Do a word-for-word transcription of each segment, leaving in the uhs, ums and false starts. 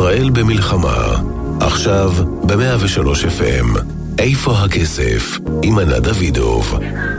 ישראל במלחמה, עכשיו ב-מאה ושלוש אף אם. איפה הכסף? עם ענת דוידוב.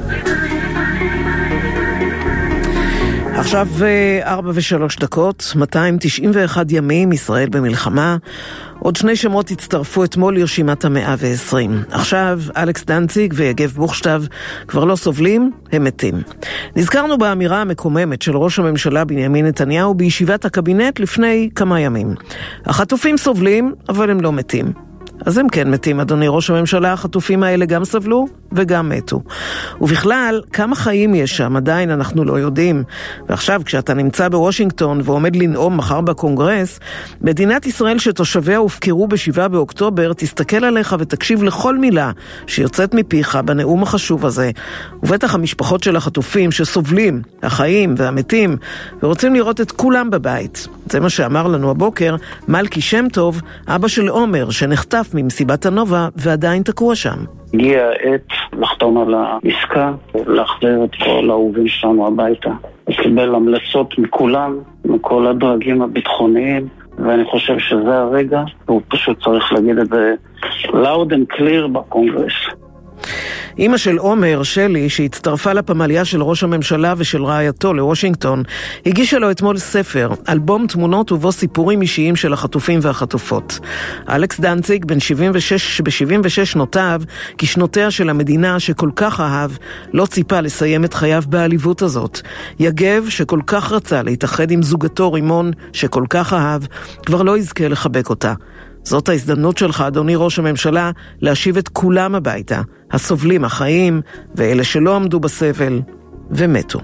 עכשיו ארבע ושלוש דקות, מאתיים תשעים ואחד ימים, ישראל במלחמה. עוד שני שמות הצטרפו אתמול לרשימת המאה ועשרים. עכשיו אלכס דנציג ויגב בוכשטב כבר לא סובלים, הם מתים. נזכרנו באמירה המקוממת של ראש הממשלה בנימין נתניהו בישיבת הקבינט לפני כמה ימים. החטופים סובלים, אבל הם לא מתים. אז הם כן מתים, אדוני ראש הממשלה, החטופים האלה גם סבלו וגם מתו. ובכלל, כמה חיים יש שם, עדיין אנחנו לא יודעים. ועכשיו, כשאתה נמצא בוושינגטון ועומד לנאום מחר בקונגרס, מדינת ישראל שתושביה הופקרו בשבעה באוקטובר, תסתכל עליך ותקשיב לכל מילה שיוצאת מפיך בנאום החשוב הזה. ובטח המשפחות של החטופים שסובלים, החיים והמתים, ורוצים לראות את כולם בבית. זה מה שאמר לנו הבוקר מלכי שם טוב, אבא של עומר, שנחטף ממסיבת הנובה ועדיין תקוע שם. הגיע העת לחתום על העסקה, להחזיר את כל האהובים שלנו הביתה. קיבל המלצות מכולם, מכל הדרגים הביטחוניים, ואני חושב שזה הרגע, והוא פשוט צריך להגיד את זה loud and clear בקונגרס. אמא של עומר, שלי, שהצטרפה לפמליה של ראש הממשלה ושל רעייתו לוושינגטון, הגישה לו אתמול ספר, אלבום תמונות ובו סיפורים אישיים של החטופים והחטופות. אלכס דנציג, בן שבעים ושש, ב-שבעים ושש שנותיו, כשנותיה של המדינה שכל כך אהב, לא ציפה לסיים את חייו בעליבות הזאת. יגב, שכל כך רצה להתאחד עם זוגתו רימון, שכל כך אהב, כבר לא יזכה לחבק אותה. זאת ההזדמנות שלך, אדוני ראש הממשלה, להשיב את כולם הביתה, הסובלים, החיים, ואלה שלא עמדו בסבל ומתו.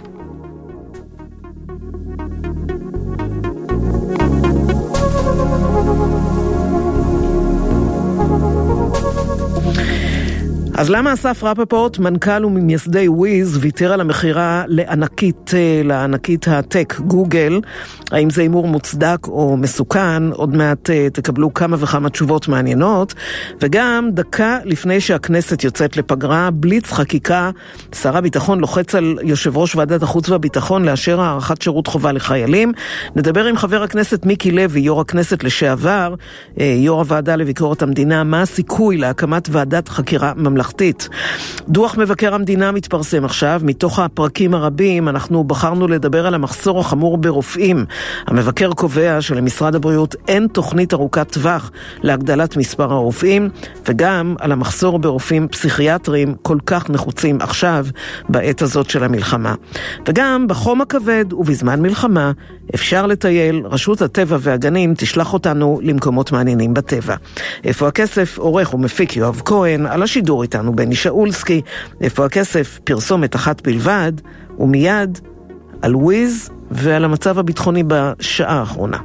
אז למה אסף רפפורט, מנכ"ל וממייסדי וויז, ויתר על המחירה לענקית, לענקית הטק גוגל? האם זה אימור מוצדק או מסוכן? עוד מעט תקבלו כמה וכמה תשובות מעניינות. וגם דקה לפני שהכנסת יוצאת לפגרה, בליץ חקיקה, שר הביטחון לוחץ על יושב ראש ועדת החוץ והביטחון לאשר הערכת שירות חובה לחיילים. נדבר עם חבר הכנסת מיקי לוי, יו"ר הכנסת לשעבר, יו"ר הוועדה לביקורת המדינה, מה הסיכוי להקמת ועדת חקירה ממלכתית. דוח מבקר המדינה מתפרסם עכשיו. מתוך הפרקים הרבים אנחנו בחרנו לדבר על המחסור החמור ברופאים. המבקר קובע שלמשרד הבריאות אין תוכנית ארוכת טווח להגדלת מספר הרופאים, וגם על המחסור ברופאים פסיכיאטרים כל כך נחוצים עכשיו בעת הזאת של המלחמה. וגם בחום הכבד ובזמן מלחמה אפשר לטייל. רשות הטבע והגנים תשלח אותנו למקומות מעניינים בטבע. איפה הכסף? עורך ומפיק יואב כהן, על השידור איתנו בני שאולסקי. איפה הכסף? פרסומת אחת בלבד, ומיד על וויז ועל המצב הביטחוני בשעה האחרונה.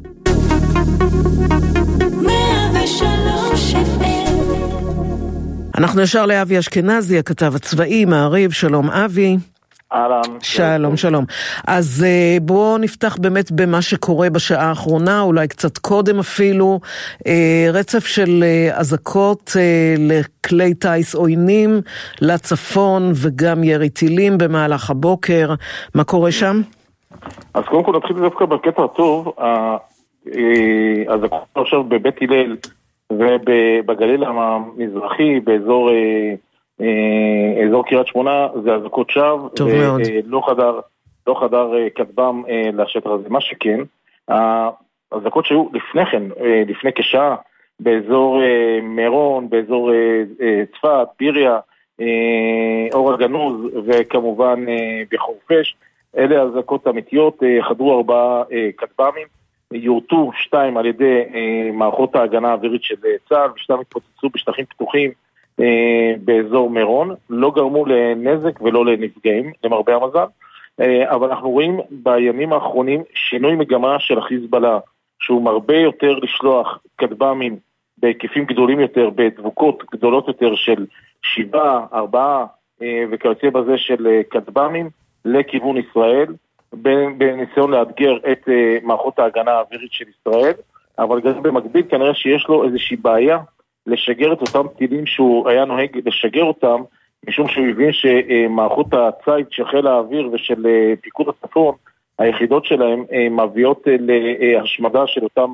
אנחנו ישר לאבי אשכנזי, הכתב הצבאי, מעריב. שלום אבי. שלום, שלום. אז בואו נפתח באמת במה שקורה בשעה האחרונה, אולי קצת קודם אפילו, רצף של אזעקות לכלי טייס עוינים לצפון וגם ירי טילים במהלך הבוקר. מה קורה שם? אז קודם כל נתחיל דווקא בקטע הטוב. האזעקות עכשיו בבית הלל ובגליל המזרחי באזור אזור קריית שמונה, זה אזעקות שווא, ולא חדר, לא חדר כטב"ם לשטח הזה. מה שכן, האזעקות שהיו לפני כן, לפני כשעה, באזור מירון, באזור צפת, ביריה, אור הגנוז, וכמובן בחורפיש, אלה אזעקות אמיתיות. חדרו ארבעה כטב"מים, יורטו שתיים על ידי מערכות ההגנה האווירית של צה"ל, ושתיים התפוצצו בשטחים פתוחים באזור מירון, לא גרמו לנזק ולא לנפגעים, למרבה המזל. אבל אנחנו רואים בימים האחרונים שינוי מגמה של החיזבאללה, שהוא מרבה יותר לשלוח כטב"מים בהיקפים גדולים יותר, בדבוקות גדולות יותר של שבעה, ארבעה וכיוצא בזה של כטב"מים לכיוון ישראל, בניסיון לאתגר את מערכות ההגנה האווירית של ישראל. אבל גם במקביל כנראה שיש לו איזושהי בעיה לשגר את אותם טילים שהוא היה נוהג לשגר אותם, משום שהוא הבין שמערכות הציד של חיל האוויר ושל פיקוד הצפון, היחידות שלהם מביאות להשמדה של אותם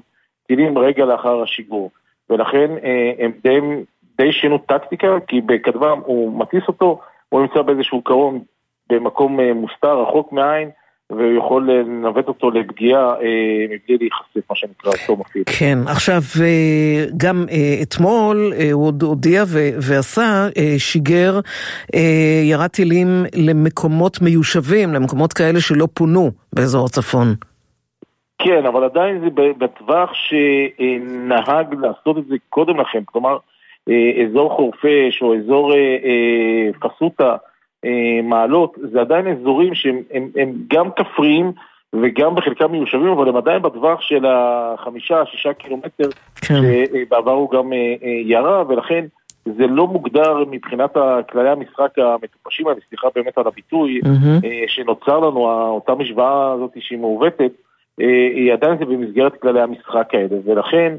טילים רגע לאחר השיגור. ולכן הם די, די שינו טקטיקה, כי בכתבם הוא מטיס אותו, הוא נמצא באיזשהו קרון במקום מוסתר, רחוק מעין, והוא יכול לנווט אותו לפגיעה אה, מבלי להיחשף, מה שנקרא, אותו מפעיל. כן, עכשיו אה, גם אה, אתמול אה, הוא הודיע ו- ועשה, אה, שיגר, אה, ירד טילים למקומות מיושבים, למקומות כאלה שלא פונו באזור הצפון. כן, אבל עדיין זה בטווח שנהג לעשות את זה קודם לכן, כלומר, אה, אזור חורפש או אזור אה, אה, פסוטה, מעלות, זה עדיין אזורים שהם הם, הם גם כפריים וגם בחלקם מיושבים, אבל הם עדיין בטווח של החמישה, שישה קילומטר, כן. שבעבר הוא גם ירה, ולכן זה לא מוגדר מבחינת כללי המשחק המטופשים, אני סליחה באמת על הביטוי, mm-hmm. שנוצר לנו, אותה משוואה הזאת שהיא מעוותת, היא עדיין זה במסגרת כללי המשחק האלה, ולכן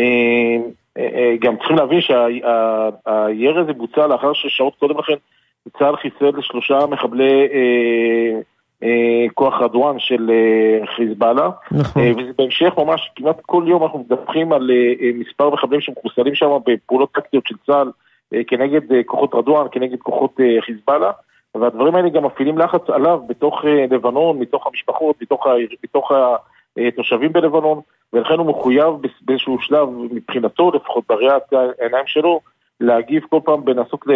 גם צריכים להבין שהירי הזה בוצע לאחר ששעות קודם לכן, צה"ל חיסל לשלושה מחבלי אה, אה, כוח רדואן של אה, חיזבאללה, נכון. אה, וזה בהמשך ממש כמעט כל יום אנחנו מדווחים על אה, מספר מחבלים שמחוסלים שם בפעולות טקטיות של צה"ל אה, כנגד אה, כוחות רדואן, כנגד כוחות אה, חיזבאללה, והדברים האלה גם מפעילים לחץ עליו בתוך אה, לבנון, מתוך המשפחות, מתוך, ה, מתוך התושבים בלבנון, ולכן הוא מחויב באיזשהו שלב מבחינתו, לפחות בראיית העיניים שלו, להגיב כל פעם בנסות ל...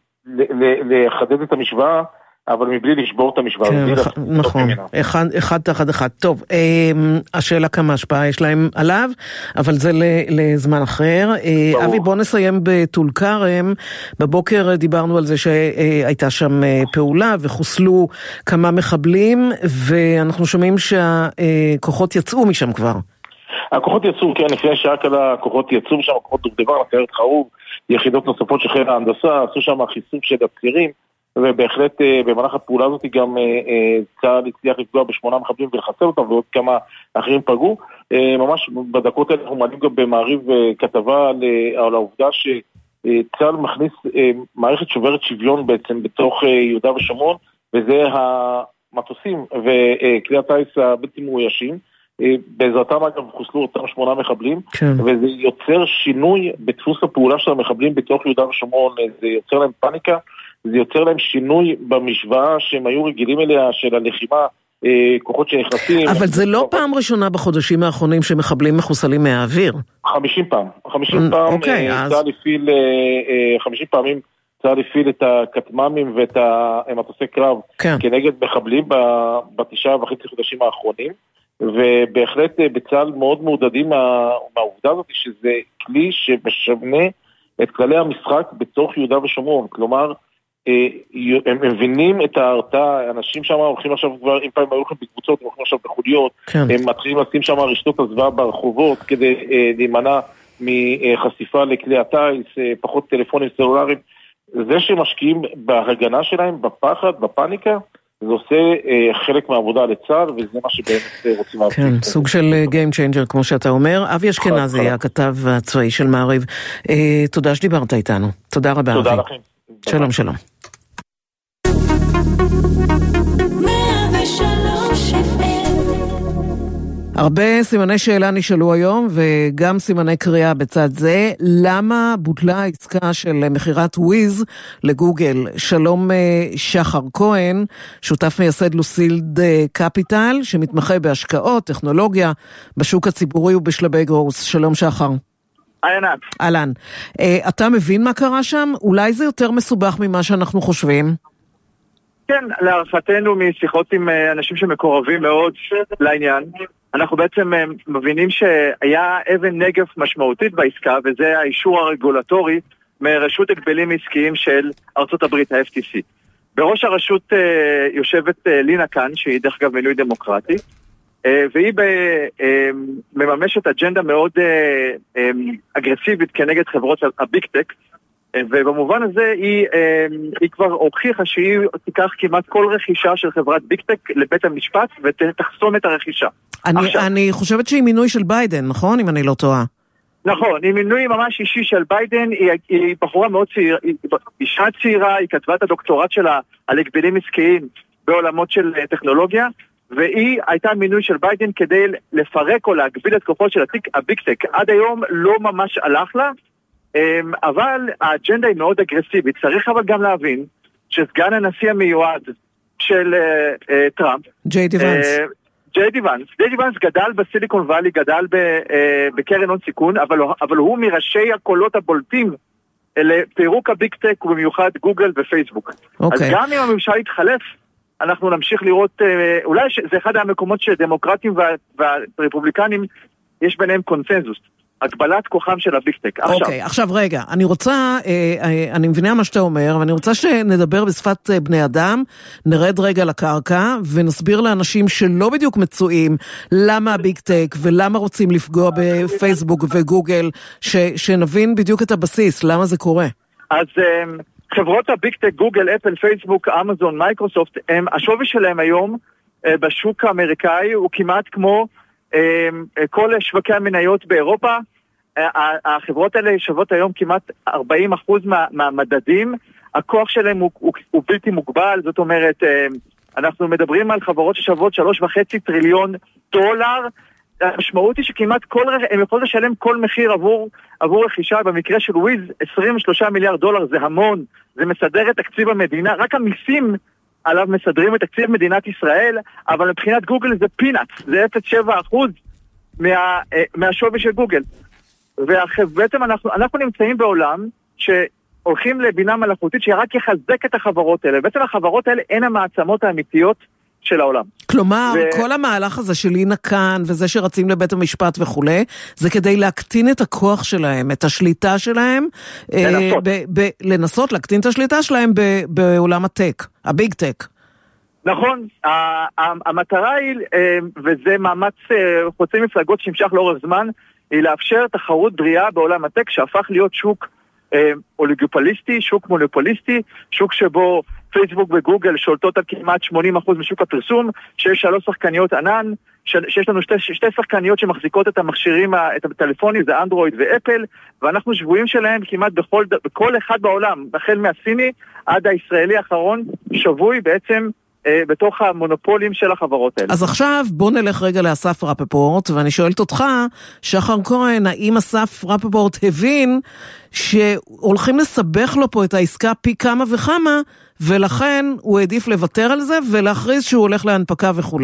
לחדד את המשוואה, אבל מבלי לשבור את המשוואה. נכון, אחד תחת אחד. טוב, השאלה כמה השפעה יש להם עליו, אבל זה לזמן אחר. אבי, בוא נסיים בטול כרם. בבוקר דיברנו על זה שהייתה שם פעולה, וחוסלו כמה מחבלים, ואנחנו שומעים שהכוחות יצאו משם כבר. הכוחות יצאו, כן, לפני שעה כלה, הכוחות יצאו משם, הכוחות דובדבן, סיירת חרוב, יחידות נוספות של חיל ההנדסה, עשו שם חיסוף של הצירים, ובהחלט במהלך הפעולה הזאת גם צה"ל הצליח לפגוע בשמונה מחבלים ולחסל אותם, ועוד כמה אחרים פגעו. ממש בדקות האלה אנחנו מעלים גם במעריב כתבה על העובדה שצה"ל מכניס מערכת שוברת שוויון בעצם בתוך יהודה ושומרון, וזה המטוסים וכלי הטייס הבלתי מאוישים, בעזרתם אגב חוסלו אותם שמונה מחבלים, כן. וזה יוצר שינוי בדפוס הפעולה של המחבלים בתוך יהודה ושומרון, זה יוצר להם פאניקה, זה יוצר להם שינוי במשוואה שהם היו רגילים אליה של הלחימה, כוחות שנכנסים. אבל זה לא פעם ראשונה בחודשים האחרונים שמחבלים מחוסלים מהאוויר. חמישים פעם, חמישים פעם, אוקיי, צה"ל הפעיל, חמישים פעמים צה"ל הפעיל את הכטמ"מים ואת המטוסי קרב כן. כנגד מחבלים בתשעה וחצי חודשים האחרונים, ובהחלט בצה"ל מאוד מעודדים מה, מהעובדה הזאת שזה כלי שמשנה את כללי המשחק בתוך יהודה ושומרון, כלומר הם מבינים את ההרתעה, אנשים שם הולכים עכשיו כבר, אם פעם היו הולכים בקבוצות, הם הולכים עכשיו בחוליות, כן. הם מתחילים לשים שם רשתות הזוועה ברחובות כדי להימנע מחשיפה לכלי הטייס, פחות טלפונים סלולריים, זה שמשקיעים בהגנה שלהם, בפחד, בפאניקה, זה עושה אה, חלק מהעבודה לצה"ל, וזה מה שבאמת רוצים להפסיק. כן, סוג של Game Changer, כמו שאתה אומר. אבי אשכנזי, הכתב הצבאי של מעריב. אה, תודה שדיברת איתנו. תודה רבה, תודה אבי. לכם. שלום, שלום. הרבה סימני שאלה נשאלו היום, וגם סימני קריאה בצד זה. למה בוטלה העסקה של מחירת וויז לגוגל? שלום שחר כהן, שותף מייסד לוסילד קפיטל, שמתמחה בהשקעות, טכנולוגיה, בשוק הציבורי ובשלבי גרוס. שלום שחר. אהלן. אהלן. אתה מבין מה קרה שם? אולי זה יותר מסובך ממה שאנחנו חושבים? כן, להערכתנו משיחות עם אנשים שמקורבים מאוד לעניין, אנחנו בעצם מבינים שהיה אבן נגף משמעותית בעסקה, וזה האישור הרגולטורי מרשות הגבלים עסקיים של ארצות הברית, ה-אף טי סי. בראש הרשות יושבת לינה קאן, שהיא דרך אגב מינוי דמוקרטי, והיא מממשת אג'נדה מאוד אגרסיבית כנגד חברות הביג טק, ובמובן הזה היא, היא כבר הוכיחה שהיא תיקח כמעט כל רכישה של חברת ביג טק לבית המשפט ותחסום את הרכישה. אני, עכשיו, אני חושבת שהיא מינוי של ביידן, נכון? אם אני לא טועה. נכון, היא מינוי ממש אישי של ביידן, היא, היא בחורה מאוד צעירה, היא אישה צעירה, היא כתבה את הדוקטורט שלה על הגבלים עסקיים בעולמות של טכנולוגיה, והיא הייתה מינוי של ביידן כדי לפרק או להגביל את כוחו של הביג טק. עד היום לא ממש הלך לה, אבל האג'נדה היא מאוד אגרסיבית. צריך אבל גם להבין שסגן הנשיא המיועד של טראמפ, ג'יי די ונס, ג'יי די ונס, ג'יי די ונס גדל בסיליקון ואלי, גדל בקרן הון סיכון, אבל, אבל הוא מראשי הקולות הבולטים לפירוק הביג טק, ובמיוחד גוגל ופייסבוק. Okay. אז גם אם הממשל יתחלף, אנחנו נמשיך לראות, אולי זה אחד המקומות שדמוקרטים והרפובליקנים יש ביניהם קונסנזוס. הגבלת כוחם של הביג-טק. אוקיי, עכשיו רגע, אני רוצה, אני מבינה מה שאתה אומר, ואני רוצה שנדבר בשפת בני אדם, נרד רגע לקרקע, ונסביר לאנשים שלא בדיוק מצויים, למה הביג-טק, ולמה רוצים לפגוע בפייסבוק וגוגל, שנבין בדיוק את הבסיס, למה זה קורה. אז חברות הביג-טק, גוגל, אפל, פייסבוק, אמזון, מייקרוסופט, השווי שלהם היום בשוק האמריקאי הוא כמעט כמו כל שווקי המניות באירופה. החברות האלה שוות היום כמעט ארבעים אחוז מהמדדים. הכוח שלהם הוא, הוא, הוא בלתי מוגבל, זאת אומרת, אנחנו מדברים על חברות ששוות שלוש וחצי טריליון דולר. המשמעות היא שכמעט כל, הם יכולים לשלם כל מחיר עבור, עבור רכישה. במקרה של וויז, עשרים ושלושה מיליארד דולר, זה המון, זה מסדר את תקציב המדינה, רק המיסים עליו מסדרים את תקציב מדינת ישראל, אבל מבחינת גוגל זה פינאץ, זה אפס נקודה שבע אחוז מה, מהשווי של גוגל. ובעצם אנחנו, אנחנו נמצאים בעולם שהולכים לבינה מלאכותית שרק יחזק את החברות האלה. בעצם החברות האלה הן המעצמות האמיתיות של העולם. כלומר, ו... כל המהלך הזה של לינה כאן, וזה שרצים לבית המשפט וכו', זה כדי להקטין את הכוח שלהם, את השליטה שלהם, לנסות. אה, ב- ב- לנסות להקטין את השליטה שלהם ב- בעולם הטק, הביג טק. נכון, המטרה היא, וזה מאמץ חוצי מפלגות שנמשך לאורך זמן, היא לאפשר תחרות בריאה בעולם הטק, שהפך להיות שוק אוליגופוליסטי, שוק מונופוליסטי, שוק שבו פייסבוק וגוגל שולטות על כמעט שמונים אחוז משוק הפרסום, שיש שלוש שחקניות ענן, שיש לנו שתי, שתי שחקניות שמחזיקות את המכשירים, את הטלפונים, זה אנדרואיד ואפל, ואנחנו שבויים שלהם כמעט בכל, בכל אחד בעולם, החל מהסיני עד הישראלי האחרון, שבוי בעצם בתוך המונופולים של החברות האלה. אז עכשיו בוא נלך רגע לאסף רפפורט, ואני שואלת אותך, שחר כהן, האם אסף רפפורט הבין שהולכים לסבך לו פה את העסקה פי כמה וכמה, ולכן הוא העדיף לוותר על זה, ולהכריז שהוא הולך להנפקה וכו'.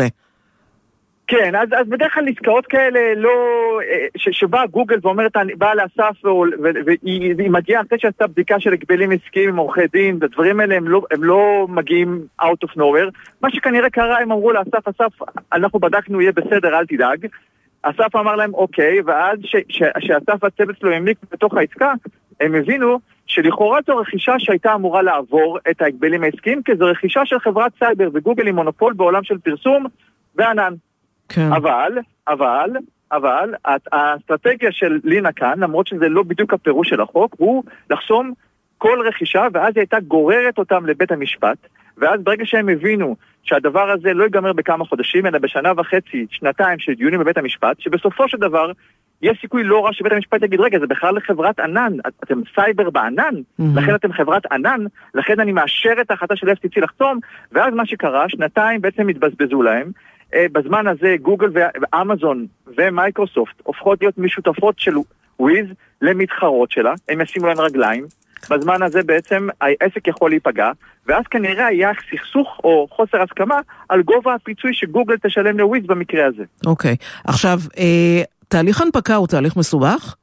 כן, אז, אז בדרך כלל עסקאות כאלה לא, ש, שבאה גוגל ואומרת, באה לאסף והיא מגיעה אחרי שעשתה בדיקה של הגבלים עסקיים עם עורכי דין, והדברים האלה הם לא, הם לא מגיעים out of nowhere. מה שכנראה קרה, הם אמרו לאסף, אסף, אנחנו בדקנו, יהיה בסדר, אל תדאג. אסף אמר להם, אוקיי, ואז ש, ש, שאסף הצוות שלו המליק בתוך העסקה, הם הבינו שלכאורה זו רכישה שהייתה אמורה לעבור את ההגבלים העסקיים, כי זו רכישה של חברת סייבר, וגוגל היא מונופול בעולם של פרסום וענן. כן. אבל, אבל, אבל, האסטרטגיה של לינה כאן, למרות שזה לא בדיוק הפירוש של החוק, הוא לחסום כל רכישה, ואז היא הייתה גוררת אותם לבית המשפט, ואז ברגע שהם הבינו שהדבר הזה לא ייגמר בכמה חודשים, אלא בשנה וחצי, שנתיים של דיונים בבית המשפט, שבסופו של דבר, יש סיכוי לא רע שבית המשפט יגיד, רגע, זה בכלל לחברת ענן, אתם סייבר בענן, mm-hmm. לכן אתם חברת ענן, לכן אני מאשר את ההחלטה של אף טי סי לחתום, ואז מה שקרה, שנתיים בעצם התבזבזו להם, בזמן הזה גוגל ואמזון ומייקרוסופט הופכות להיות משותפות של וויז למתחרות שלה, הם ישימו להם רגליים, בזמן הזה בעצם העסק יכול להיפגע, ואז כנראה היה סכסוך או חוסר הסכמה על גובה הפיצוי שגוגל תשלם לוויז במקרה הזה. אוקיי, עכשיו, תהליך הנפקה הוא תהליך מסובך?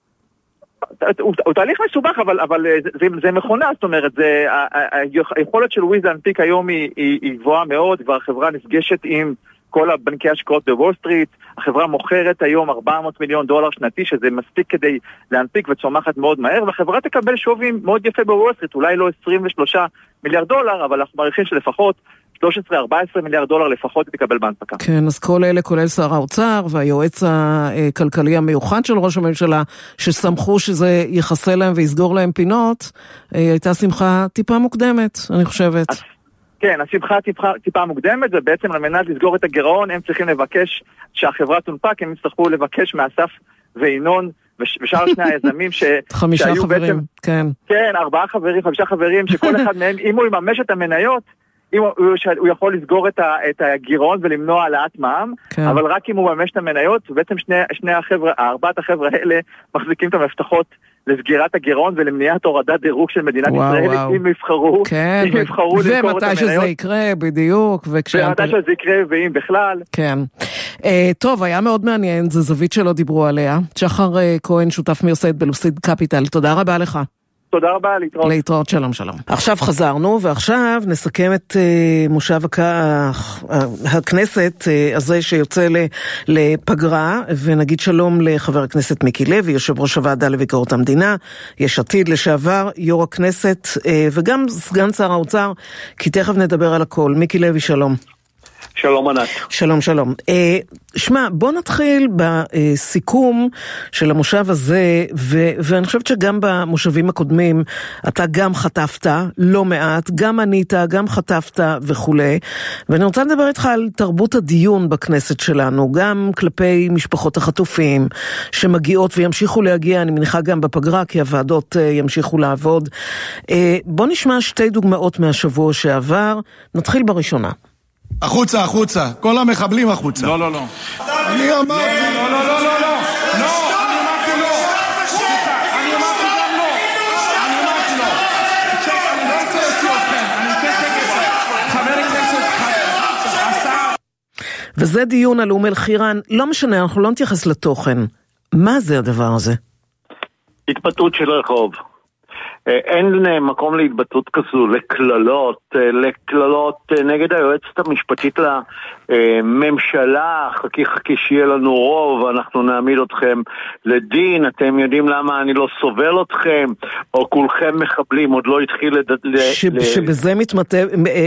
הוא, הוא תהליך מסובך, אבל, אבל זה, זה מכונה, זאת אומרת, זה, היכולת של וויז להנפיק היום היא, היא, היא גבוהה מאוד, והחברה נפגשת עם כל הבנקי השקעות בוול סטריט, החברה מוכרת היום ארבע מאות מיליון דולר שנתי, שזה מספיק כדי להנפיק וצומחת מאוד מהר, והחברה תקבל שווי מאוד יפה בוול סטריט, אולי לא עשרים ושלושה מיליארד דולר, אבל אנחנו מעריכים שלפחות שלוש עשרה ארבע עשרה מיליארד דולר לפחות תקבל בהנפקה. כן, אז כל אלה, כולל שר האוצר והיועץ הכלכלי המיוחד של ראש הממשלה, שסמכו שזה יחסה להם ויסגור להם פינות, הייתה שמחה טיפה מוקדמת, אני חושבת. כן, השמחה טיפה, טיפה מוקדמת, זה בעצם על מנת לסגור את הגירעון, הם צריכים לבקש שהחברה תונפק, הם יצטרכו לבקש מאסף ואינון, ושאר שני היזמים ש... חמישה חברים, בעצם, כן. כן, ארבעה חברים, חמישה חברים, שכל אחד מהם, אם הוא יממש את המניות, אם הוא, הוא יכול לסגור את, ה, את הגירעון ולמנוע העלאת מע"מ, כן. אבל רק אם הוא ממש את המניות, ובעצם שני, שני החבר'ה, ארבעת החבר'ה האלה מחזיקים את המפתחות לסגירת הגירעון ולמניעת הורדת דירוג של מדינת וואו, ישראל, וואו. אם יבחרו, כן, אם יבחרו למכור את המניות. ומתי שזה יקרה, בדיוק. ומתי שזה יקרה, ואם בכלל. כן. Uh, טוב, היה מאוד מעניין, זו זווית שלא דיברו עליה. שחר uh, כהן, שותף מיוסד בלוסיד קפיטל, תודה רבה לך. תודה רבה, להתראות. להתראות, שלום, שלום. עכשיו חזרנו, ועכשיו נסכם את uh, מושב הכ... הכנסת uh, הזה שיוצא לפגרה, ונגיד שלום לחבר הכנסת מיקי לוי, יושב ראש הוועדה לביקורת המדינה, יש עתיד לשעבר, יו"ר הכנסת, uh, וגם סגן שר האוצר, כי תכף נדבר על הכל. מיקי לוי, שלום. שלום ענת. שלום שלום. אה, שמע, בוא נתחיל בסיכום של המושב הזה, ו- ואני חושבת שגם במושבים הקודמים אתה גם חטפת, לא מעט, גם ענית, גם חטפת וכו'. ואני רוצה לדבר איתך על תרבות הדיון בכנסת שלנו, גם כלפי משפחות החטופים שמגיעות וימשיכו להגיע, אני מניחה גם בפגרה, כי הוועדות אה, ימשיכו לעבוד. אה, בוא נשמע שתי דוגמאות מהשבוע שעבר, נתחיל בראשונה. החוצה, החוצה. כל המחבלים החוצה. לא, לא, לא. אני אמרתי... לא, לא, לא, לא, לא. לא, אני אמרתי לא. אני אמרתי גם לא. אני אמרתי לא. אני לא רוצה להוציא אתכם. אני רוצה שקט. חבר הכנסת, השר... וזה דיון על אום אל-חיראן. לא משנה, אנחנו לא נתייחס לתוכן. מה זה הדבר הזה? התבטאות של רחוב. אין מקום להתבטאות כזו, לכללות, לכללות נגד היועצת המשפטית לממשלה, חכי חכי שיהיה לנו רוב, אנחנו נעמיד אתכם לדין, אתם יודעים למה אני לא סובל אתכם, או כולכם מחבלים, עוד לא התחיל לד... ש... ל... שבזה מתמטא,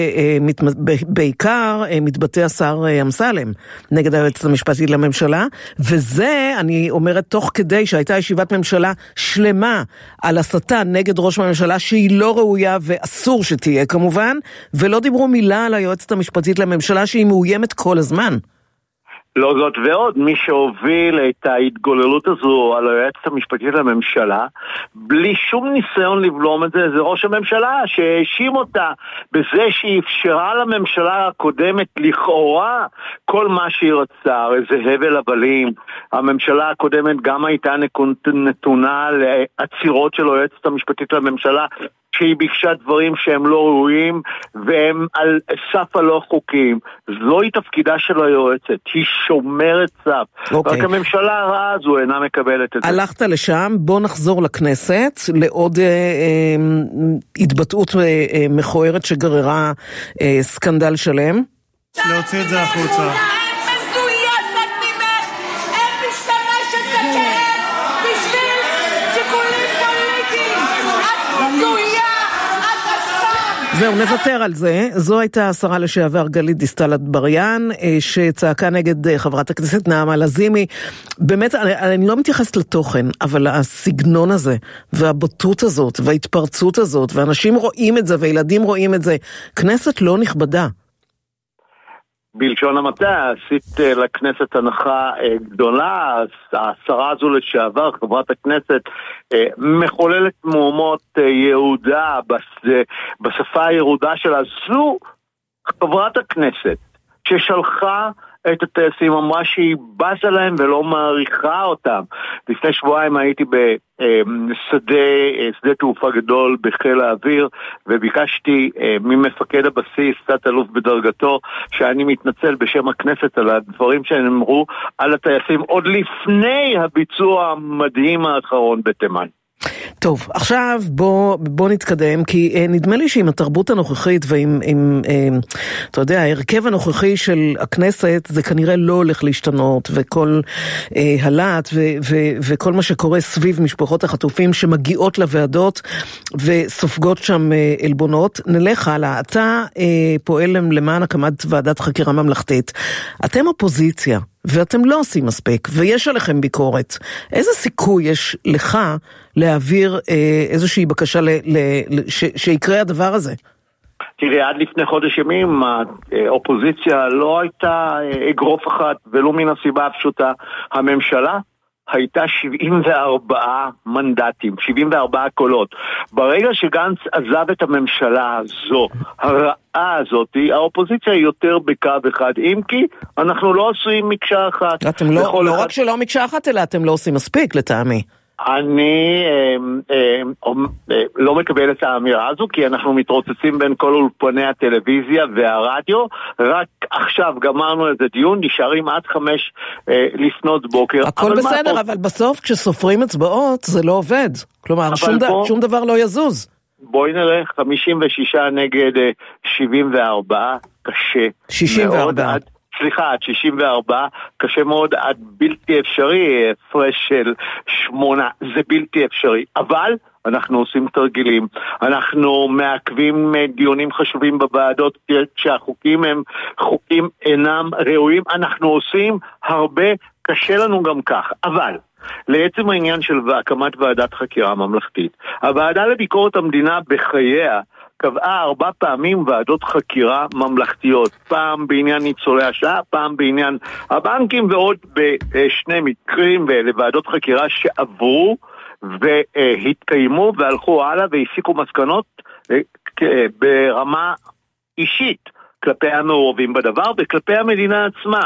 בעיקר מתבטא השר אמסלם, נגד היועצת המשפטית לממשלה, וזה, אני אומרת, תוך כדי שהייתה ישיבת ממשלה שלמה על הסתה נגד ראש הממשלה שהיא לא ראויה ואסור שתהיה כמובן, ולא דיברו מילה על היועצת המשפטית לממשלה שהיא מאוימת כל הזמן. לא זאת ועוד, מי שהוביל את ההתגוללות הזו על היועצת המשפטית לממשלה, בלי שום ניסיון לבלום את זה, זה ראש הממשלה שהאשים אותה בזה שהיא אפשרה לממשלה הקודמת לכאורה כל מה שהיא רצה, איזה הבל הבלים. הממשלה הקודמת גם הייתה נתונה לעצירות של היועצת המשפטית לממשלה, שהיא ביקשה דברים שהם לא ראויים והם על סף הלא חוקיים. זוהי תפקידה של היועצת, היא שומרת סף. Okay. רק הממשלה הרעה הזו אינה מקבלת את זה. הלכת לשם, בוא נחזור לכנסת, לעוד אה, אה, התבטאות אה, אה, מכוערת שגררה אה, סקנדל שלם. להוציא את זה החוצה. זהו, נוותר על זה. זו הייתה השרה לשעבר גלית דיסטל אטבריאן, שצעקה נגד חברת הכנסת נעמה לזימי. באמת, אני, אני לא מתייחסת לתוכן, אבל הסגנון הזה, והבוטות הזאת, וההתפרצות הזאת, ואנשים רואים את זה, וילדים רואים את זה, כנסת לא נכבדה. בלשון המעטה, עשית לכנסת הנחה גדולה, השרה הזו לשעבר, חברת הכנסת, מחוללת מהומות יהודה בשפה הירודה שלה. זו חברת הכנסת ששלחה את הטייסים, אמרה שהיא בזה להם ולא מעריכה אותם. לפני שבועיים הייתי בשדה תעופה גדול בחיל האוויר, וביקשתי ממפקד הבסיס, תת אלוף בדרגתו, שאני מתנצל בשם הכנסת על הדברים שנאמרו על הטייסים, עוד לפני הביצוע המדהים האחרון בתימן. טוב, עכשיו בוא, בוא נתקדם, כי אה, נדמה לי שעם התרבות הנוכחית ועם, עם, אה, אתה יודע, ההרכב הנוכחי של הכנסת, זה כנראה לא הולך להשתנות, וכל אה, הלהט ו, ו, וכל מה שקורה סביב משפחות החטופים שמגיעות לוועדות וסופגות שם אה, אלבונות. נלך הלאה, אתה אה, פועל למען הקמת ועדת חקירה ממלכתית. אתם אופוזיציה. ואתם לא עושים מספיק, ויש עליכם ביקורת. איזה סיכוי יש לך להעביר אה, איזושהי בקשה ל, ל, ש, שיקרה הדבר הזה? תראה, עד לפני חודש ימים האופוזיציה לא הייתה אגרוף אחת, ולא מן הסיבה הפשוטה. הממשלה הייתה שבעים וארבעה מנדטים, שבעים וארבעה קולות. ברגע שגנץ עזב את הממשלה הזו, הרעה הזאת, האופוזיציה היא יותר בקו אחד, אם כי אנחנו לא עושים מקשה אחת. אתם לא, לא אחד... רק שלא מקשה אחת, אלא אתם לא עושים מספיק לטעמי. אני אה, אה, אה, לא מקבל את האמירה הזו, כי אנחנו מתרוצצים בין כל אולפני הטלוויזיה והרדיו. רק עכשיו גמרנו איזה דיון, נשארים עד חמש אה, לפנות בוקר. הכל אבל בסדר, מה... אבל בסוף כשסופרים אצבעות זה לא עובד. כלומר, שום, פה... ד... שום דבר לא יזוז. בואי נראה, חמישים ושישה נגד אה, שבעים וארבע, קשה. שישים וארבע. עד... סליחה, עד שישים וארבע, קשה מאוד, עד בלתי אפשרי, הפרש של שמונה, זה בלתי אפשרי. אבל אנחנו עושים תרגילים, אנחנו מעכבים דיונים חשובים בוועדות, כשהחוקים הם חוקים אינם ראויים, אנחנו עושים הרבה, קשה לנו גם כך. אבל לעצם העניין של הקמת ועדת חקירה ממלכתית, הוועדה לביקורת המדינה בחייה, קבעה ארבע פעמים ועדות חקירה ממלכתיות, פעם בעניין ניצולי השואה, פעם בעניין הבנקים, ועוד בשני מקרים לוועדות חקירה שעברו והתקיימו והלכו הלאה והסיקו מסקנות ברמה אישית כלפי המעורבים בדבר וכלפי המדינה עצמה.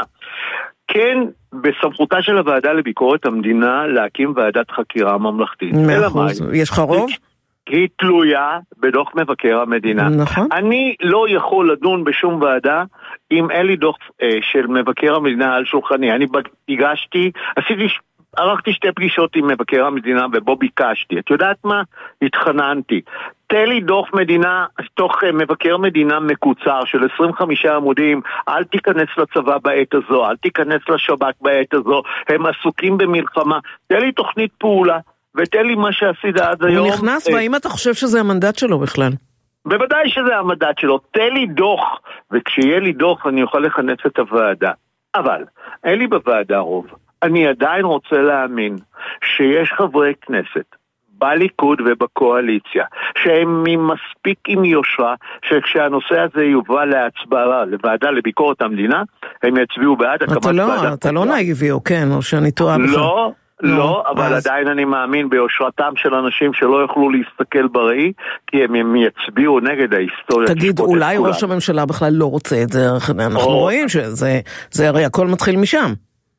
כן, בסמכותה של הוועדה לביקורת המדינה להקים ועדת חקירה ממלכתית. מאה אחוז, יש לך רוב? היא תלויה בדוח מבקר המדינה. נכון. אני לא יכול לדון בשום ועדה אם אין לי דוח אה, של מבקר המדינה על שולחני. אני הגשתי, עשיתי, ערכתי שתי פגישות עם מבקר המדינה ובו ביקשתי. את יודעת מה? התחננתי. תן לי דוח מדינה, תוך אה, מבקר מדינה מקוצר של עשרים וחמישה עמודים, אל תיכנס לצבא בעת הזו, אל תיכנס לשב"כ בעת הזו, הם עסוקים במלחמה. תן לי תוכנית פעולה. ותן לי מה שעשית עד היום. הוא נכנס, והאם אתה חושב שזה המנדט שלו בכלל? בוודאי שזה המנדט שלו. תן לי דוח, וכשיהיה לי דוח אני אוכל לכנס את הוועדה. אבל אין לי בוועדה רוב. אני עדיין רוצה להאמין שיש חברי כנסת בליכוד ובקואליציה, שהם מספיק עם יושרה, שכשהנושא הזה יובא להצבעה לוועדה לביקורת המדינה, הם יצביעו בעד הקמת לא, ועדה. אתה לא נאיבי, או כן, או שאני טועה בכלל. לא, לא, אבל עדיין אני מאמין ביושרתם של אנשים שלא יוכלו להסתכל בראי, כי הם יצביעו נגד ההיסטוריה. תגיד, אולי ראש הממשלה בכלל לא רוצה את זה, אנחנו רואים שזה הרי הכל מתחיל משם.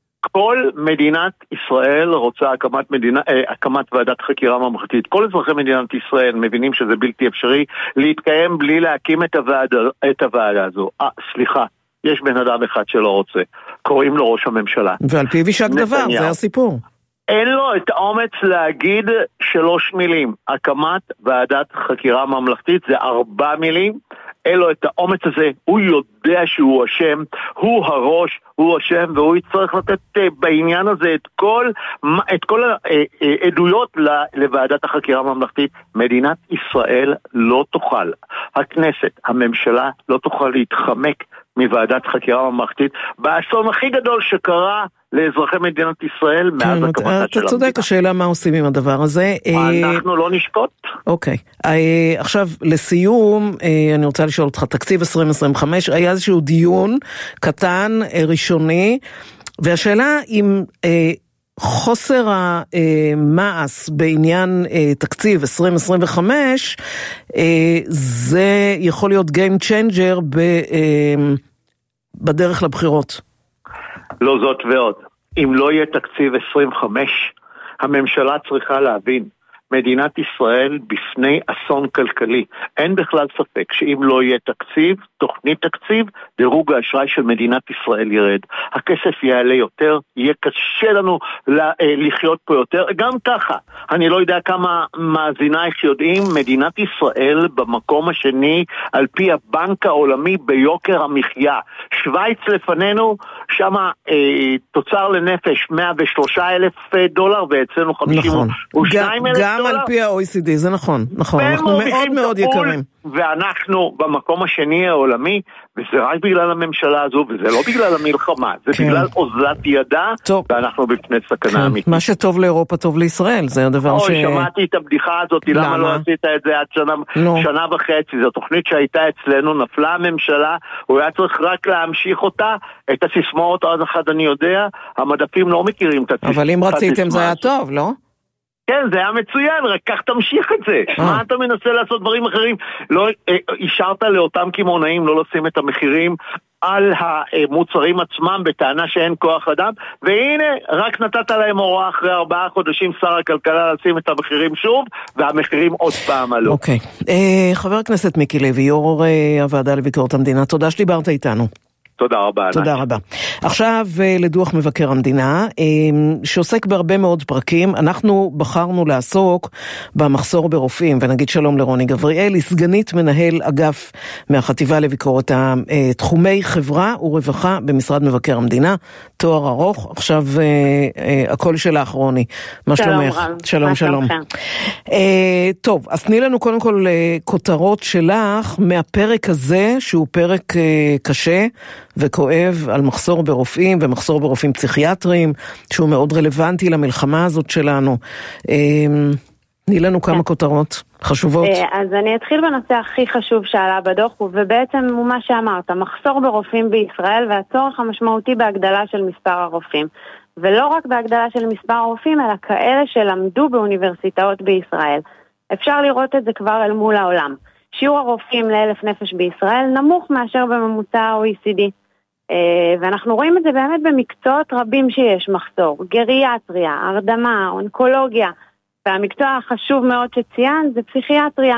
כל מדינת ישראל רוצה הקמת, מדינה, הקמת ועדת חקירה ממלכתית. כל אזרחי מדינת ישראל מבינים שזה בלתי אפשרי להתקיים בלי להקים את הוועדה, את הוועדה הזו. אה, סליחה. יש בן אדם אחד שלא רוצה, קוראים לו ראש הממשלה. ועל פיו יישק דבר, זה הסיפור. אין לו את האומץ להגיד שלוש מילים. הקמת ועדת חקירה ממלכתית זה ארבע מילים. אין לו את האומץ הזה, הוא יודע שהוא אשם, הוא הראש, הוא אשם, והוא יצטרך לתת בעניין הזה את כל, את כל העדויות לוועדת החקירה הממלכתית. מדינת ישראל לא תוכל, הכנסת, הממשלה לא תוכל להתחמק מוועדת חקירה ממלכתית, באסון הכי גדול שקרה לאזרחי מדינת ישראל מאז הקמתה של המדינה. אתה צודק, השאלה מה עושים עם הדבר הזה. אנחנו לא נשקוט. אוקיי. עכשיו, לסיום, אני רוצה לשאול אותך, תקציב עשרים עשרים וחמש, היה איזשהו דיון קטן, ראשוני, והשאלה אם חוסר המעש בעניין תקציב עשרים עשרים וחמש, זה יכול להיות game changer בדרך לבחירות. לא זאת ועוד. אם לא יהיה תקציב עשרים וחמש, הממשלה צריכה להבין, מדינת ישראל בפני אסון כלכלי. אין בכלל ספק שאם לא יהיה תקציב, תוכנית תקציב, דירוג האשראי של מדינת ישראל ירד. הכסף יעלה יותר, יהיה קשה לנו לחיות פה יותר. גם ככה, אני לא יודע כמה מאזינייך יודעים, מדינת ישראל במקום השני על פי הבנק העולמי ביוקר המחיה. שוויץ לפנינו, שם אה, תוצר לנפש מאה ושלושה אלף דולר, ואצלנו חמישים ושתיים אלף דולר. על פי ה-או אי סי די, זה נכון, נכון, אנחנו מאוד מאוד יקרים. ואנחנו במקום השני העולמי, וזה רק בגלל הממשלה הזו, וזה לא בגלל המלחמה, זה כן. בגלל אוזלת ידה, טוב. ואנחנו בפני סכנה כן. אמיתית. מה שטוב לאירופה טוב לישראל, זה הדבר ש... אוי, שמעתי את הבדיחה הזאת, למה, למה לא עשית את זה עד שנה, לא. שנה וחצי, זו תוכנית שהייתה אצלנו, נפלה הממשלה, הוא היה צריך רק להמשיך אותה, את הסיסמאות עד אחד אני יודע, המדפים לא מכירים את הסיסמאות. אבל אם רציתם זה היה טוב, לא? כן, זה היה מצוין, רק כך תמשיך את זה. מה אתה מנסה לעשות דברים אחרים? לא, אישרת לאותם כימונאים לא לשים את המחירים על המוצרים עצמם בטענה שאין כוח אדם, והנה, רק נתת להם הוראה אחרי ארבעה חודשים שר הכלכלה לשים את המחירים שוב, והמחירים עוד פעם עלו. אוקיי. חבר הכנסת מיקי לוי, יו"ר הוועדה לביקורת המדינה, תודה שדיברת איתנו. תודה רבה. תודה רבה. עכשיו לדוח מבקר המדינה, שעוסק בהרבה מאוד פרקים. אנחנו בחרנו לעסוק במחסור ברופאים, ונגיד שלום לרוני גבריאלי, סגנית מנהל אגף מהחטיבה לביקורת תחומי חברה ורווחה במשרד מבקר המדינה, תואר ארוך. עכשיו הכל שלך רוני, מה שלומך? שלום שלום. טוב, אז תני לנו קודם כל כותרות שלך מהפרק הזה, שהוא פרק קשה וכואב, על מחסור ברופאים ומחסור ברופאים פסיכיאטריים, שהוא מאוד רלוונטי למלחמה הזאת שלנו. תני לנו כמה כותרות חשובות. אז אני אתחיל בנושא הכי חשוב שעלה בדוח, ובעצם הוא מה שאמרת, מחסור ברופאים בישראל והצורך המשמעותי בהגדלה של מספר הרופאים. ולא רק בהגדלה של מספר הרופאים, אלא כאלה שלמדו באוניברסיטאות בישראל. אפשר לראות את זה כבר אל מול העולם. שיעור הרופאים לאלף נפש בישראל נמוך מאשר בממוצע ה-או אי סי די. ואנחנו רואים את זה באמת במקצועות רבים שיש מחסור. גריאטריה, הרדמה, אונקולוגיה, והמקצוע החשוב מאוד שציין זה פסיכיאטריה.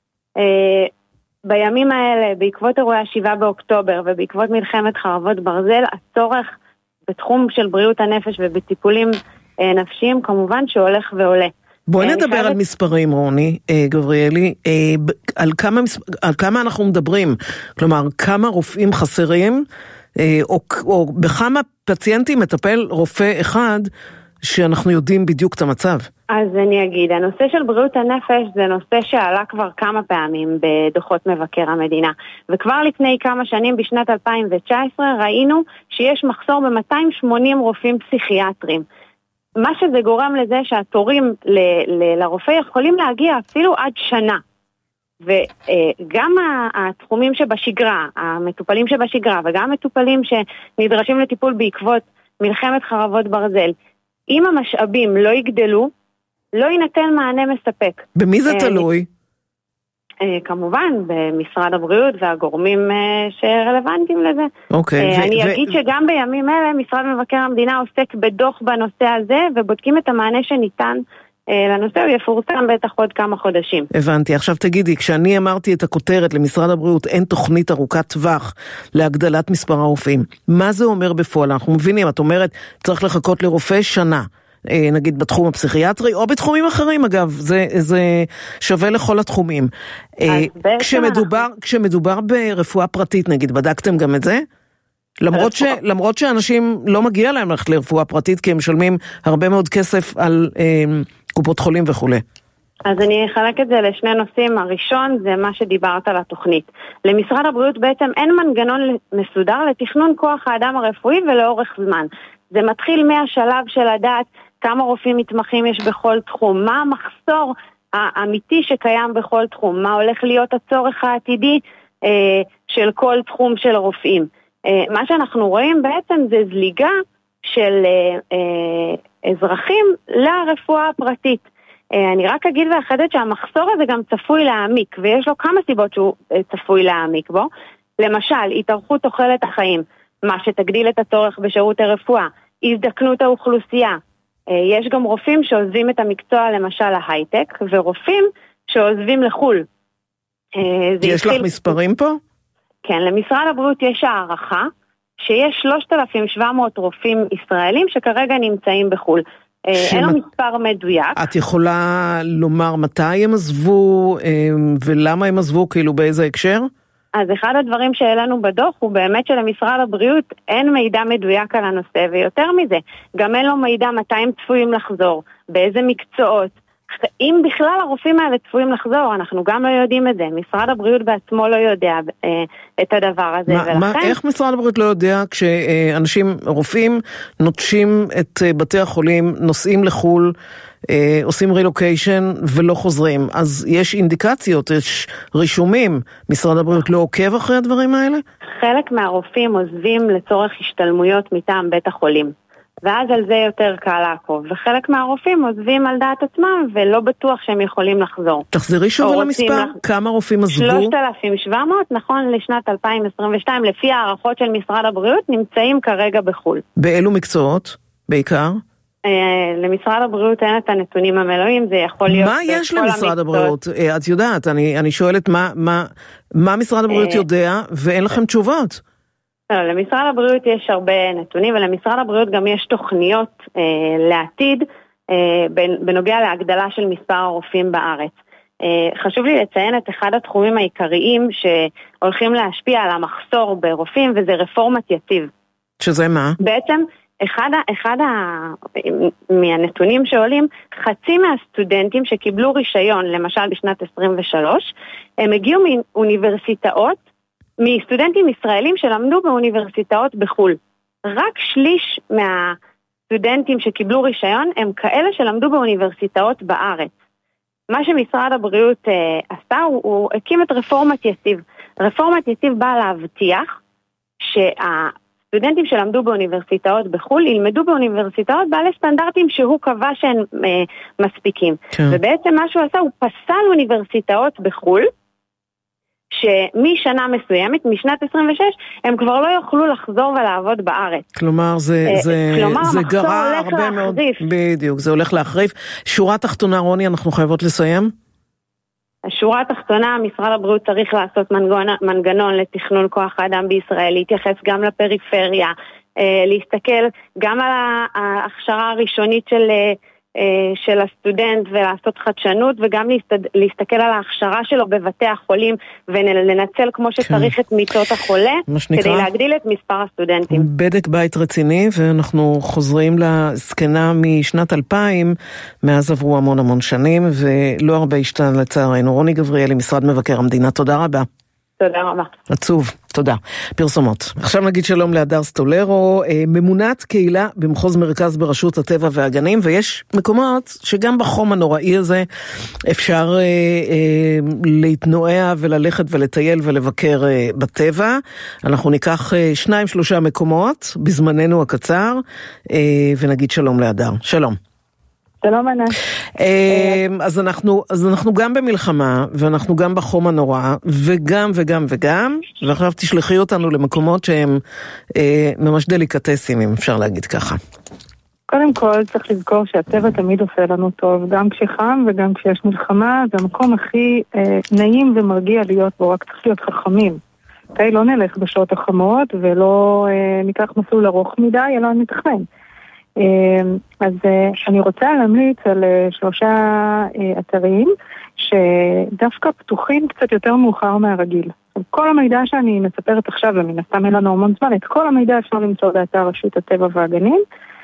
בימים האלה, בעקבות אירועי השבעה באוקטובר ובעקבות מלחמת חרבות ברזל, הצורך בתחום של בריאות הנפש ובטיפולים נפשיים כמובן שהולך ועולה. בואי נדבר על מספרים, רוני גבריאלי, על כמה, על כמה אנחנו מדברים, כלומר, כמה רופאים חסרים, או, או בכמה פציינטים מטפל רופא אחד, שאנחנו יודעים בדיוק את המצב. אז אני אגיד, הנושא של בריאות הנפש זה נושא שעלה כבר כמה פעמים בדוחות מבקר המדינה, וכבר לפני כמה שנים, בשנת אלפיים תשע עשרה, ראינו שיש מחסור ב-מאתיים ושמונים רופאים פסיכיאטרים. מה שזה גורם לזה שהתורים ל- ל- לרופא יכולים להגיע אפילו עד שנה. וגם התחומים שבשגרה, המטופלים שבשגרה, וגם המטופלים שנדרשים לטיפול בעקבות מלחמת חרבות ברזל, אם המשאבים לא יגדלו, לא יינתן מענה מספק. במי זה תלוי? כמובן, במשרד הבריאות והגורמים שרלוונטיים לזה. אוקיי. אני ו- אגיד ו- שגם בימים אלה, משרד מבקר המדינה עוסק בדוח בנושא הזה, ובודקים את המענה שניתן לנושא, הוא יפורסם בטח עוד כמה חודשים. הבנתי. עכשיו תגידי, כשאני אמרתי את הכותרת למשרד הבריאות, אין תוכנית ארוכת טווח להגדלת מספר הרופאים. מה זה אומר בפועל? אנחנו מבינים, את אומרת, צריך לחכות לרופא שנה. נגיד בתחום הפסיכיאטרי, או בתחומים אחרים אגב, זה, זה שווה לכל התחומים. כשמדובר, כשמדובר ברפואה פרטית, נגיד, בדקתם גם את זה? למרות, ש, למרות שאנשים לא מגיע להם ללכת לרפואה פרטית, כי הם משלמים הרבה מאוד כסף על אה, קופות חולים וכו'. אז אני אחלק את זה לשני נושאים. הראשון זה מה שדיברת על התוכנית. למשרד הבריאות בעצם אין מנגנון מסודר לתכנון כוח האדם הרפואי ולאורך זמן. זה מתחיל מהשלב של לדעת כמה רופאים מתמחים יש בכל תחום, מה המחסור האמיתי שקיים בכל תחום, מה הולך להיות הצורך העתידי אה, של כל תחום של רופאים. אה, מה שאנחנו רואים בעצם זה זליגה של אה, אה, אזרחים לרפואה הפרטית. אה, אני רק אגיד ואחדת שהמחסור הזה גם צפוי להעמיק, ויש לו כמה סיבות שהוא אה, צפוי להעמיק בו. למשל, התארכות תוחלת החיים, מה שתגדיל את הצורך בשירות הרפואה, הזדקנות האוכלוסייה. יש גם רופאים שעוזבים את המקצוע למשל להייטק, ורופאים שעוזבים לחול. יש לך מספרים פה? כן, למשרד הבריאות יש הערכה שיש שלושת אלפים ושבע מאות רופאים ישראלים שכרגע נמצאים בחול. אין לו מספר מדויק. את יכולה לומר מתי הם עזבו ולמה הם עזבו, כאילו באיזה הקשר? אז אחד הדברים שאלינו בדוח הוא באמת שלמשרד הבריאות אין מידע מדויק על הנושא, ויותר מזה, גם אין לו מידע מתי הם צפויים לחזור, באיזה מקצועות, אם בכלל הרופאים האלה צפויים לחזור, אנחנו גם לא יודעים את זה. משרד הבריאות בעצמו לא יודע אה, את הדבר הזה. מה, ולכן... מה, איך משרד הבריאות לא יודע כשאנשים, רופאים, נוטשים את בתי החולים, נוסעים לחול, אה, עושים רילוקיישן ולא חוזרים? אז יש אינדיקציות, יש רישומים. משרד הבריאות לא עוקב אחרי הדברים האלה? חלק מהרופאים עוזבים לצורך השתלמויות מטעם בית החולים. ואז על זה יותר קל לעקוב, וחלק מהרופאים עוזבים על דעת עצמם, ולא בטוח שהם יכולים לחזור. תחזרי שוב על המספר, לח... כמה רופאים עזבו? שלושת אלפים שבע מאות, נכון לשנת אלפיים עשרים ושתיים, לפי הערכות של משרד הבריאות, נמצאים כרגע בחול. באילו מקצועות, בעיקר? אה, למשרד הבריאות אין את הנתונים המלאים, זה יכול להיות... מה יש למשרד הבריאות? אה, את יודעת, אני, אני שואלת מה, מה, מה משרד הבריאות אה... יודע, ואין לכם תשובות. לא, למשרד הבריאות יש הרבה נתונים, ולמשרד הבריאות גם יש תוכניות אה, לעתיד אה, בנוגע להגדלה של מספר הרופאים בארץ. אה, חשוב לי לציין את אחד התחומים העיקריים שהולכים להשפיע על המחסור ברופאים, וזה רפורמת יציב. שזה מה? בעצם, אחד, אחד ה, מהנתונים שעולים, חצי מהסטודנטים שקיבלו רישיון, למשל בשנת עשרים ושלוש, הם הגיעו מאוניברסיטאות, מסטודנטים ישראלים שלמדו באוניברסיטאות בחול. רק שליש מהסטודנטים שקיבלו רישיון הם כאלה שלמדו באוניברסיטאות בארץ. מה שמשרד הבריאות אה, עשה הוא, הוא הקים את רפורמת יציב. רפורמת יציב באה להבטיח שהסטודנטים שלמדו באוניברסיטאות בחול ילמדו באוניברסיטאות בעלי סטנדרטים שהוא קבע שהן אה, מספיקים. כן. ובעצם מה שהוא עשה הוא פסל אוניברסיטאות בחול, שמשנה מסוימת, משנת עשרים ושש, הם כבר לא יוכלו לחזור ולעבוד בארץ. כלומר, זה, זה, כלומר, זה גרע הרבה מאוד, בדיוק, זה הולך להחריף. שורה תחתונה, רוני, אנחנו חייבות לסיים? השורה התחתונה, משרד הבריאות צריך לעשות מנגנון, מנגנון לתכנון כוח האדם בישראל, להתייחס גם לפריפריה, להסתכל גם על ההכשרה הראשונית של... של הסטודנט ולעשות חדשנות, וגם להסתכל על ההכשרה שלו בבתי החולים ולנצל כמו שצריך את מיטות החולה, כדי להגדיל את מספר הסטודנטים. בדק בית רציני, ואנחנו חוזרים לסקנה משנת אלפיים, מאז עברו המון המון שנים, ולא הרבה השתנה לצערנו. רוני גבריאלי, משרד מבקר המדינה, תודה רבה. תודה רבה. עצוב, תודה. פרסומות. עכשיו נגיד שלום להדר סטולרו, ממונת קהילה במחוז מרכז ברשות הטבע והגנים, ויש מקומות שגם בחום הנוראי הזה אפשר אה, אה, להתנועע וללכת ולטייל ולבקר אה, בטבע. אנחנו ניקח אה, שניים שלושה מקומות בזמננו הקצר, אה, ונגיד שלום להדר. שלום. שלום ענת. אז אנחנו, אז אנחנו גם במלחמה, ואנחנו גם בחום הנורא, וגם וגם וגם, ועכשיו תשלחי אותנו למקומות שהם אה, ממש דליקטסים, אם אפשר להגיד ככה. קודם כל צריך לזכור שהטבע תמיד עושה לנו טוב, גם כשחם וגם כשיש מלחמה, זה המקום הכי אה, נעים ומרגיע להיות בו, רק צריך להיות חכמים. אוקיי? לא נלך בשעות החמות, ולא אה, ניקח מסלול ארוך מדי, אלא נתכנן. אז אני רוצה להמליץ על שלושה אתרים שדווקא פתוחים קצת יותר מאוחר מהרגיל. כל המידע שאני מספרת עכשיו, ומן הסתם אין לנו המון זמן, את כל המידע אפשר למצוא באתר רשות הטבע והגנים,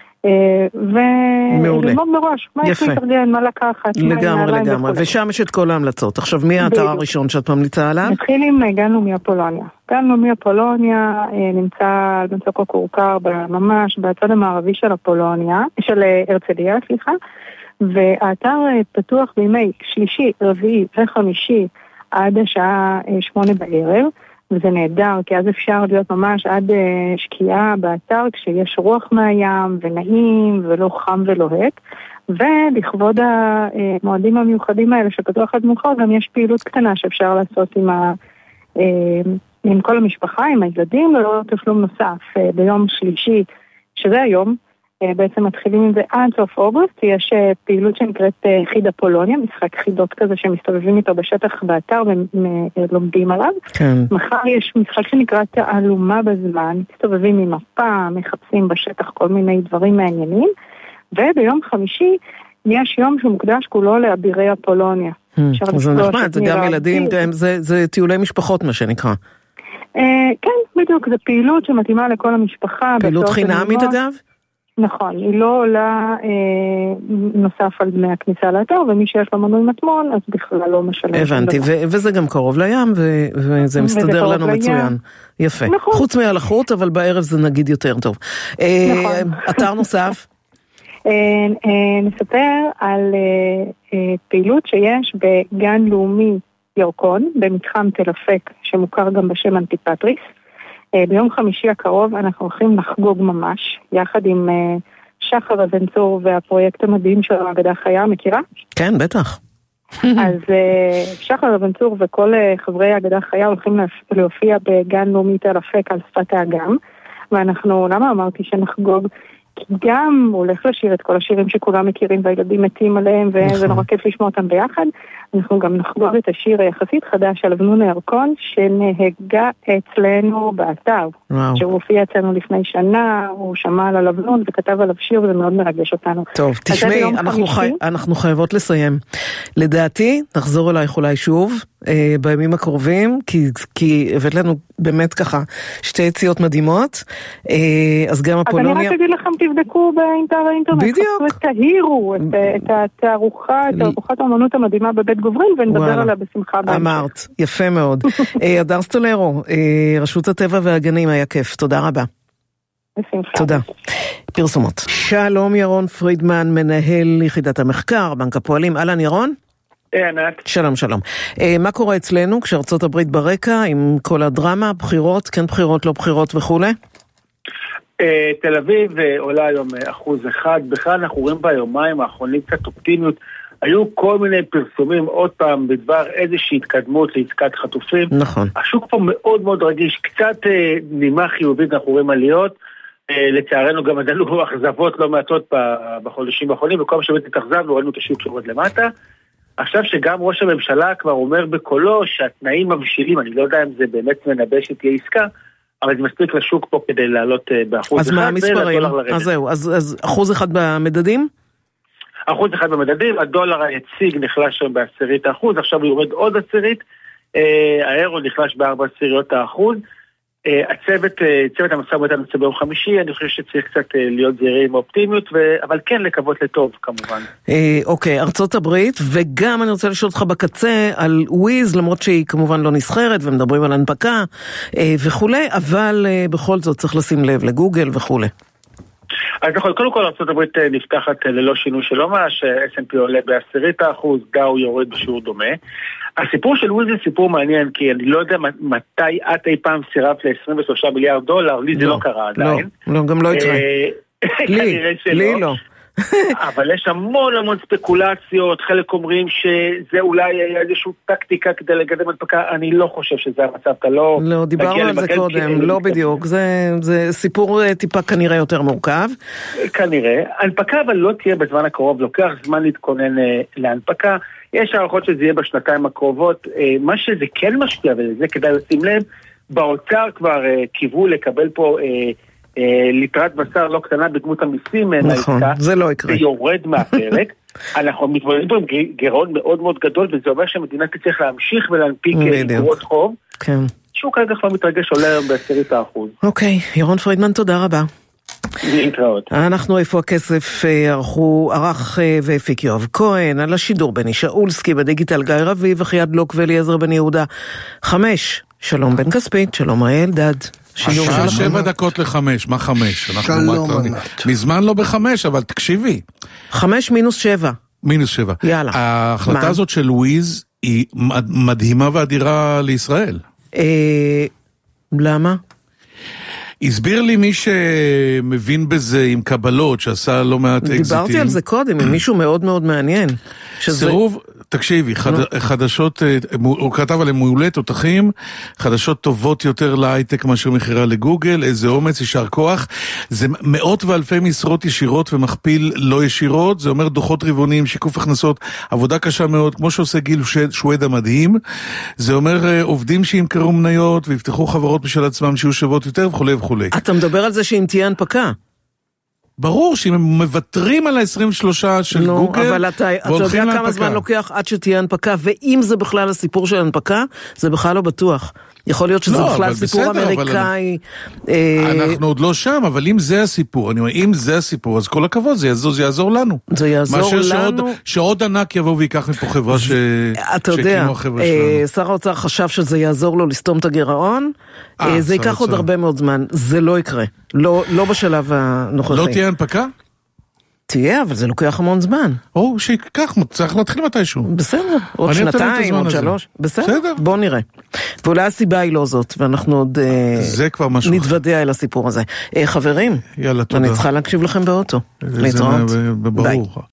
וללמוד מראש, מה יש להתארגן, מה לקחת. לגמרי, לגמרי, ושם יש את כל ההמלצות. עכשיו, מי האתר הראשון שאת ממליצה עליו? נתחיל עם גן לאומי אפולוניה. גן לאומי אפולוניה נמצא במצוק הכורכר, ממש בצד המערבי של אפולוניה, של הרצליה, סליחה, והאתר פתוח בימי שלישי, רביעי וחמישי עד השעה שמונה בערב, וזה נהדר, כי אז אפשר להיות ממש עד שקיעה באתר, כשיש רוח מהים ונעים ולא חם ולוהט, ולכבוד המועדים המיוחדים האלה שפתוח עד מאוחר, גם יש פעילות קטנה שאפשר לעשות עם, ה, עם כל המשפחה, עם הילדים, ולא תשלום נוסף. ביום שלישי, שזה היום, בעצם מתחילים עם זה עד סוף אוגוסט, יש פעילות שנקראת חיד אפולוניה, משחק חידות כזה שמסתובבים איתו בשטח באתר ולומדים עליו. כן. מחר יש משחק שנקרא תעלומה בזמן, מסתובבים עם מפה, מחפשים בשטח כל מיני דברים מעניינים, וביום חמישי יש יום שמוקדש כולו לאבירי אפולוניה. זה נחמד, זה גם ילדים, זה טיולי משפחות מה שנקרא. כן, בדיוק, זה פעילות שמתאימה לכל המשפחה. פעילות חינמית אגב? נכון, היא לא עולה אה, נוסף על דמי הכניסה לאתר, ומי שיש לו מנוי מטמון, אז בכלל לא משלם. הבנתי, ו- וזה גם קרוב לים, ו- וזה מסתדר לנו לים. מצוין. יפה. נכון. חוץ מהלחות, אבל בערב זה נגיד יותר טוב. נכון. אה, אתר נוסף? אה, אה, נספר על אה, אה, פעילות שיש בגן לאומי ירקון, במתחם תל אפק, שמוכר גם בשם אנטיפטריס. ביום חמישי הקרוב אנחנו הולכים לחגוג ממש, יחד עם שחר אבן-צור והפרויקט המדהים של האגדה החיה, מכירה? כן, בטח. אז שחר אבן-צור וכל חברי האגדה החיה הולכים להופיע בגן לאומי תל אפק על שפת האגם, ואנחנו, למה אמרתי שנחגוג? כי גם הוא הולך לשיר את כל השירים שכולם מכירים והילדים מתים עליהם, וזה נורא כיף לשמוע אותם ביחד. אנחנו גם נחגוג את השיר היחסית חדש של אבנון הירקון, שנהגה אצלנו באתר. שהוא הופיע אצלנו לפני שנה, הוא שמע על אבנון וכתב עליו שיר, וזה מאוד מרגש אותנו. טוב, תשמעי, אנחנו, חי... אנחנו חייבות לסיים. לדעתי, נחזור אלייך אולי שוב, אה, בימים הקרובים, כי, כי הבאת לנו באמת ככה שתי יציאות מדהימות, אה, אז גם אפולוניה... אז אני רק אגיד לכם, תבדקו באינטר האינטרנט, בדיוק. תהירו את, את התערוכה, את תערוכת האמנות המדהימה בבית גוברין, ונדבר עליה בשמחה בהמשך. אמרת, יפה מאוד. אדר סטולרו, רשות הטבע והגנים, היה כיף, תודה רבה. בשמחה. תודה. פרסומות. שלום ירון פרידמן, מנהל יחידת המחקר, בנק הפועלים. אהלן ירון? ענת. שלום, שלום. מה קורה אצלנו כשארצות הברית ברקע, עם כל הדרמה, בחירות, כן בחירות, לא בחירות וכו'? תל אביב עולה היום אחוז אחד, בכלל אנחנו רואים ביומיים האחרונים קצת אופטימיות, היו כל מיני פרסומים עוד פעם בדבר איזושהי התקדמות לעסקת חטופים. נכון. השוק פה מאוד מאוד רגיש, קצת אה, נימה חיובית, אנחנו רואים עליות, אה, לצערנו גם עדלו אכזבות לא מעטות בחודשים האחרונים, וכל מה שבאמת התאכזבנו, ראינו את השוק שעובד למטה. עכשיו שגם ראש הממשלה כבר אומר בקולו שהתנאים מבשילים, אני לא יודע אם זה באמת מנבא שתהיה עסקה, אבל זה מספיק לשוק פה כדי לעלות באחוז אז אחד. אז מה המספרים? אז זהו, אז, אז אחוז אחד במדדים? אחוז אחד במדדים, הדולר היציג נחלש שם בעשירית האחוז, עכשיו הוא יורד עוד עשירית, האירו נחלש בארבע עשיריות האחוז, הצוות, צוות המשא ומתן נמצא ביום חמישי, אני חושב שצריך קצת להיות זהירים אופטימיות, אבל כן לקוות לטוב כמובן. אוקיי, ארצות הברית, וגם אני רוצה לשאול אותך בקצה על וויז, למרות שהיא כמובן לא נסחרת, ומדברים על הנפקה וכולי, אבל בכל זאת צריך לשים לב לגוגל וכולי. אז נכון, קודם כל ארצות הברית נפתחת ללא שינוי שלא ממש, אס אנד פי עולה בעשירית האחוז, דאו יורד בשיעור דומה. הסיפור של וויז זה סיפור מעניין, כי אני לא יודע מתי את אי פעם סירבת ל-עשרים ושלושה מיליארד דולר, לי זה לא קרה עדיין. לא, גם לא יקרה. לי, לי לא. אבל יש המון המון ספקולציות, חלק אומרים שזה אולי איזושהי טקטיקה כדי לקדם הנפקה, אני לא חושב שזה המצב, אתה לא... לא, דיברנו על זה קודם, לא בדיוק, זה סיפור טיפה כנראה יותר מורכב. כנראה, הנפקה אבל לא תהיה בזמן הקרוב, לוקח זמן להתכונן להנפקה, יש הערכות שזה יהיה בשנתיים הקרובות, מה שזה כן משפיע, וזה כדאי לשים לב, באוצר כבר קיוו לקבל פה... ליטרת בשר לא קטנה בדמות המיסים, נכון, זה לא יקרה. זה יורד מהפרק. אנחנו מתמודדים פה עם גירעון מאוד מאוד גדול, וזה אומר שהמדינה תצטרך להמשיך ולהנפיק איגרות חוב. כן. שהוא כרגע כבר מתרגש עולה היום בעשירית האחוז. אוקיי, ירון פרידמן, תודה רבה. להתראות. אנחנו איפה הכסף ערכו, ערך והפיק יואב כהן, על השידור בני שאולסקי, בדיגיטל גיא רביב, אחיעד לוק ואליעזר בן יהודה. חמש, שלום בן כספית, שלום ראי אלדד. השעה שבע דקות לחמש, מה חמש? שלום ענת. מזמן לא בחמש, אבל תקשיבי. חמש מינוס שבע. מינוס שבע. יאללה. ההחלטה הזאת של וויז היא מדהימה ואדירה לישראל. למה? הסביר לי מי שמבין בזה עם קבלות, שעשה לא מעט אקזיטים. דיברתי על זה קודם, עם מישהו מאוד מאוד מעניין. סירוב, תקשיבי, חדשות, הוא כתב עליהם מעולה, תותחים, חדשות טובות יותר להייטק מאשר מחירה לגוגל, איזה אומץ, יישר כוח, זה מאות ואלפי משרות ישירות ומכפיל לא ישירות, זה אומר דוחות רבעוניים, שיקוף הכנסות, עבודה קשה מאוד, כמו שעושה גיל שוויד המדהים, זה אומר עובדים שימכרו מניות ויפתחו חברות בשל עצמם שיהיו שוות יותר וכו' וכו'. אתה מדבר על זה שאם תהיה הנפקה? ברור שאם הם מוותרים על ה-עשרים ושלוש של no, גוגל, אבל אתה, אתה יודע כמה זמן לוקח עד שתהיה הנפקה, ואם זה בכלל הסיפור של הנפקה, זה בכלל לא בטוח. יכול להיות שזה בכלל סיפור אמריקאי. אנחנו עוד לא שם, אבל אם זה הסיפור, אני אומר, אם זה הסיפור, אז כל הכבוד, זה יעזור לנו. זה יעזור לנו. שעוד ענק יבוא ויקח מפה חברה שהקימו החברה שלנו. שר האוצר חשב שזה יעזור לו לסתום את הגירעון, זה ייקח עוד הרבה מאוד זמן, זה לא יקרה, לא בשלב הנוכחי. לא תהיה הנפקה? תהיה, אבל זה לוקח המון זמן. או שיקח, צריך להתחיל מתישהו. בסדר, עוד שנתיים, עוד שלוש. בסדר, בוא נראה. ואולי הסיבה היא לא זאת, ואנחנו עוד נתוודע אל הסיפור הזה. חברים, אני צריכה להקשיב לכם באוטו. זה ברור.